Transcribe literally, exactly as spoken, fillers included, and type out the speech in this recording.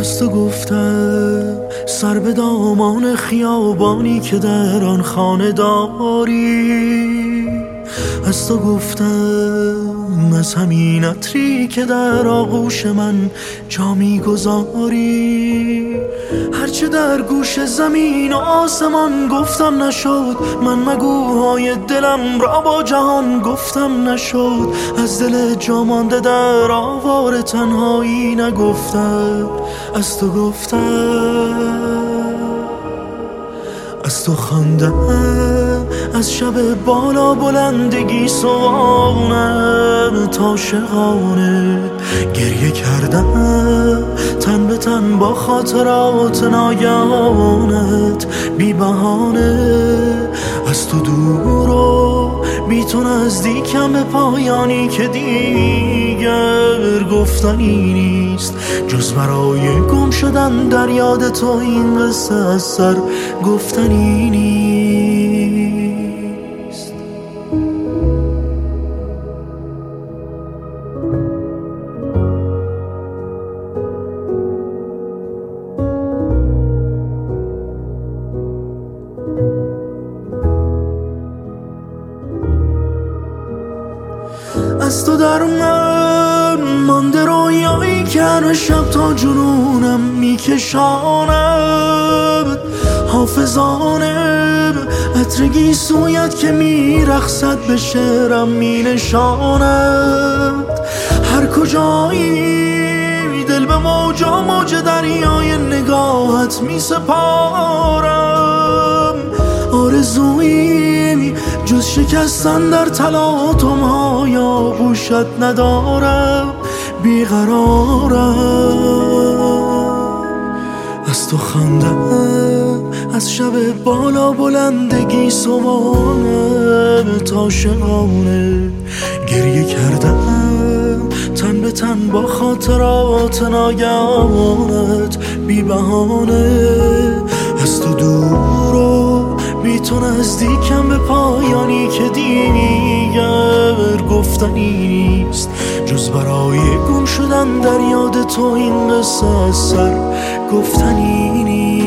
از تو گفتم سر به دامان خیابانی که در آن خانه داری. از تو گفتم از همین عطری که در آغوش من جا میگذاری. هرچه در گوش زمین و آسمان گفتم نشد، من مگوهای دلم را با جهان گفتم نشد. از دل جا مانده در آوار تنهایی نگفتم، از تو گفتم. از تو خواندم از شب بالا بلندگی سوانه تا شقانه، گریه کردم تن به تن با خاطرات ناگهانت بی بهانه. از تو دور و بی تو نزدیکم به پایانی که دیگر گفتنی نیست، جز برای گم شدن در یاد تو این قصه از سر گفتنی نیست. از تو در من مانده رویایی که هر شب تا جنونم میکشاند، حافظانه عطرگی سویت که میرخصد به شعرم مینشاند. هر کجایی دل به موجا موج دریای نگاهت میسپارم. آرزویی جز شکستن در تلاطم های آغوشت ندارم، بیقرارم. از تو خواندم از شب بالا بلندگی صبحانه تا شقانه، گریه کردم تن به تن با خاطرات ناگهانت بی بهانه. از تو دور و بی تو نزدیکم به پایانی که دیگر گفتنی نیست، جز برای گم شدن در یاد تو این قصه از سر گفتنی نیست.